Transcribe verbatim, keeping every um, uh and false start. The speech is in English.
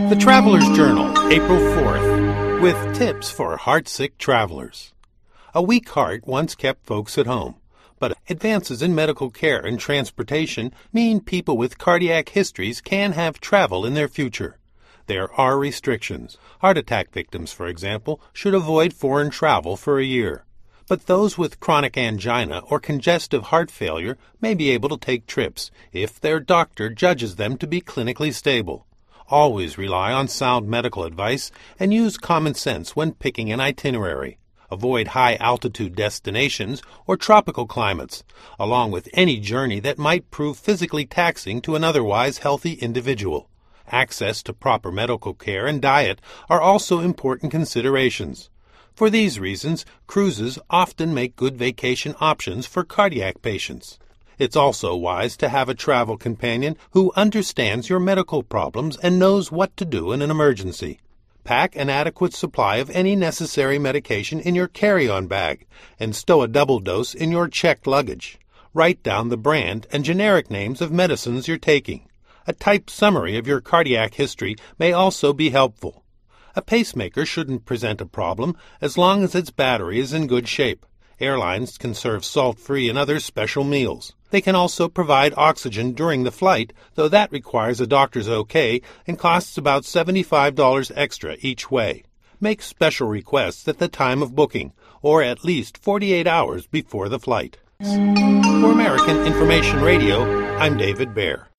The Traveler's Journal, April fourth, with tips for heartsick travelers. A weak heart once kept folks at home, but advances in medical care and transportation mean people with cardiac histories can have travel in their future. There are restrictions. Heart attack victims, for example, should avoid foreign travel for a year. But those with chronic angina or congestive heart failure may be able to take trips if their doctor judges them to be clinically stable. Always rely on sound medical advice and use common sense when picking an itinerary. Avoid high-altitude destinations or tropical climates, along with any journey that might prove physically taxing to an otherwise healthy individual. Access to proper medical care and diet are also important considerations. For these reasons, cruises often make good vacation options for cardiac patients. It's also wise to have a travel companion who understands your medical problems and knows what to do in an emergency. Pack an adequate supply of any necessary medication in your carry-on bag and stow a double dose in your checked luggage. Write down the brand and generic names of medicines you're taking. A typed summary of your cardiac history may also be helpful. A pacemaker shouldn't present a problem as long as its battery is in good shape. Airlines can serve salt-free and other special meals. They can also provide oxygen during the flight, though that requires a doctor's okay and costs about seventy-five dollars extra each way. Make special requests at the time of booking, or at least forty-eight hours before the flight. For American Information Radio, I'm David Baer.